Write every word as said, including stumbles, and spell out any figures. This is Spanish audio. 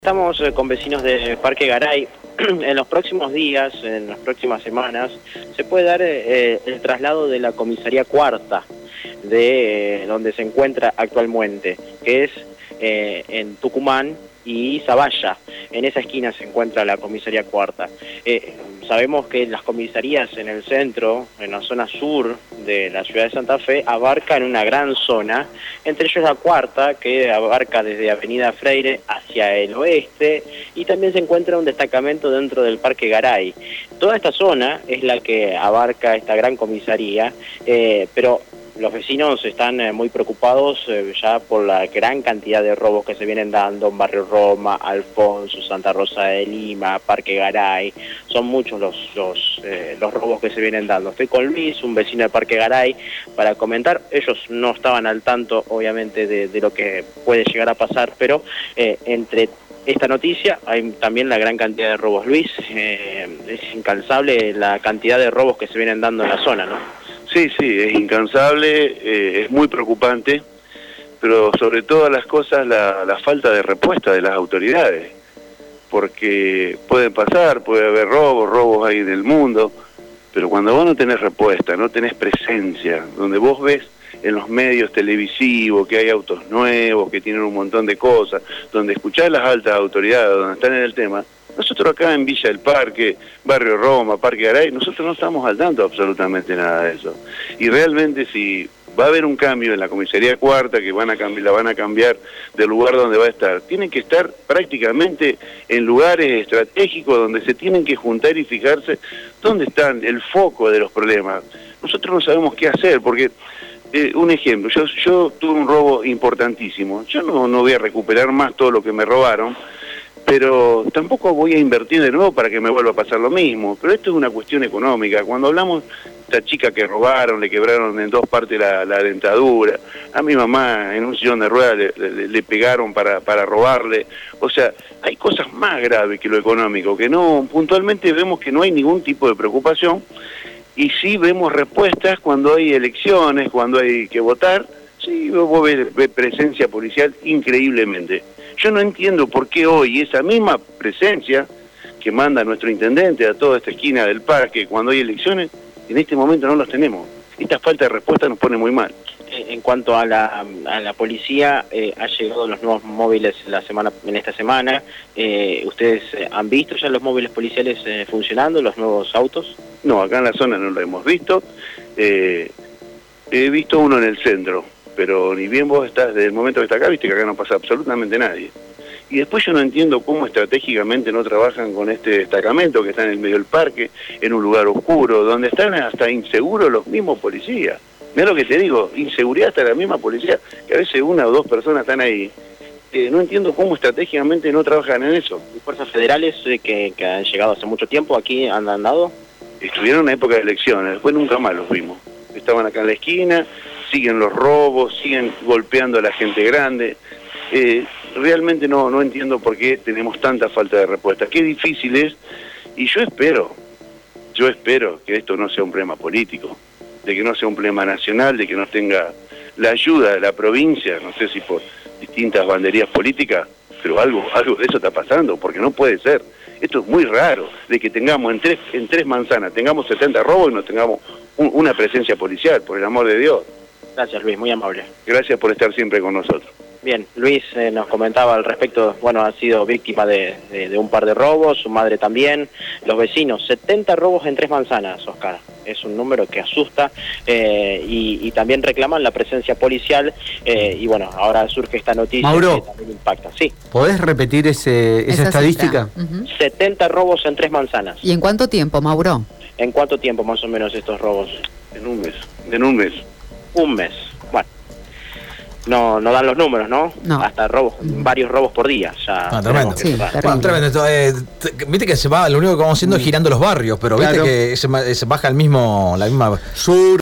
Estamos eh, con vecinos de Parque Garay. En los próximos días, en las próximas semanas, se puede dar eh, el traslado de la comisaría cuarta, de eh, donde se encuentra actualmente, que es eh, en Tucumán y Zavalla. En esa esquina se encuentra la comisaría cuarta. Eh, sabemos que las comisarías en el centro, en la zona sur de la ciudad de Santa Fe, abarcan una gran zona, entre ellos la cuarta, que abarca desde Avenida Freire hacia el oeste, y también se encuentra un destacamento dentro del Parque Garay. Toda esta zona es la que abarca esta gran comisaría, eh, pero los vecinos están eh, muy preocupados eh, ya por la gran cantidad de robos que se vienen dando en Barrio Roma, Alfonso, Santa Rosa de Lima, Parque Garay. Son muchos los, los, eh, los robos que se vienen dando. Estoy con Luis, un vecino de Parque Garay, para comentar. Ellos no estaban al tanto, obviamente, de, de lo que puede llegar a pasar, pero eh, entre esta noticia hay también la gran cantidad de robos. Luis, eh, es incansable la cantidad de robos que se vienen dando en la zona, ¿no? Sí, sí, es incansable, eh, es muy preocupante, pero sobre todas las cosas la, la falta de respuesta de las autoridades, porque pueden pasar, puede haber robos, robos hay en el mundo, pero cuando vos no tenés respuesta, no tenés presencia, donde vos ves en los medios televisivos que hay autos nuevos, que tienen un montón de cosas, donde escuchás las altas autoridades, donde están en el tema. Nosotros acá en Villa del Parque, Barrio Roma, Parque Garay, nosotros no estamos al tanto absolutamente nada de eso. Y realmente si va a haber un cambio en la comisaría cuarta, que van a cambiar, la van a cambiar del lugar donde va a estar, tienen que estar prácticamente en lugares estratégicos donde se tienen que juntar y fijarse dónde están el foco de los problemas. Nosotros no sabemos qué hacer, porque eh, un ejemplo, yo, yo tuve un robo importantísimo, yo no, no voy a recuperar más todo lo que me robaron, pero tampoco voy a invertir de nuevo para que me vuelva a pasar lo mismo. Pero esto es una cuestión económica. Cuando hablamos de esta chica que robaron, le quebraron en dos partes la, la dentadura, a mi mamá en un sillón de ruedas le, le, le pegaron para, para robarle. O sea, hay cosas más graves que lo económico, que no, puntualmente vemos que no hay ningún tipo de preocupación, y sí vemos respuestas cuando hay elecciones, cuando hay que votar. Sí, vos ves, ves presencia policial increíblemente. Yo no entiendo por qué hoy esa misma presencia que manda nuestro intendente a toda esta esquina del parque cuando hay elecciones, en este momento no los tenemos. Esta falta de respuesta nos pone muy mal. En cuanto a la, a la policía, eh, ha llegado los nuevos móviles la semana, en esta semana. Eh, ¿Ustedes han visto ya los móviles policiales eh, funcionando, los nuevos autos? No, acá en la zona no lo hemos visto. Eh, he visto uno en el centro, pero ni bien vos estás, desde el momento que está acá, viste que acá no pasa absolutamente nadie. Y después yo no entiendo cómo estratégicamente no trabajan con este destacamento que está en el medio del parque, en un lugar oscuro, donde están hasta inseguros los mismos policías. Mirá lo que te digo, inseguridad hasta la misma policía, que a veces una o dos personas están ahí. Eh, no entiendo cómo estratégicamente no trabajan en eso. ¿Y fuerzas federales eh, que, que han llegado hace mucho tiempo aquí han andado? Estuvieron en una época de elecciones, después nunca más los vimos. Estaban acá en la esquina, siguen los robos, siguen golpeando a la gente grande. Eh, realmente no, no entiendo por qué tenemos tanta falta de respuesta. Qué difícil es, y yo espero, yo espero que esto no sea un problema político, de que no sea un problema nacional, de que no tenga la ayuda de la provincia, no sé si por distintas banderías políticas, pero algo, algo de eso está pasando, porque no puede ser. Esto es muy raro, de que tengamos en tres, en tres manzanas, tengamos setenta robos y no tengamos un, una presencia policial, por el amor de Dios. Gracias, Luis, muy amable. Gracias por estar siempre con nosotros. Bien, Luis eh, nos comentaba al respecto, bueno, ha sido víctima de, de, de un par de robos, su madre también, los vecinos, setenta robos en tres manzanas, Oscar, es un número que asusta, eh, y, y también reclaman la presencia policial, eh, y bueno, ahora surge esta noticia. Mauro, que también impacta. Sí. ¿Podés repetir ese, esa, esa estadística? Uh-huh. setenta robos en tres manzanas. ¿Y en cuánto tiempo, Mauro? ¿En cuánto tiempo más o menos estos robos? En un mes, en un mes. Un mes, bueno. No, no dan los números, ¿no? No. Hasta robos, varios robos por día. Ya ah, tremendo. Sí, bueno, tremendo. Esto, eh, te, viste que se va, lo único que vamos haciendo es girando los barrios, pero viste claro. que se, se baja el mismo, la misma sur.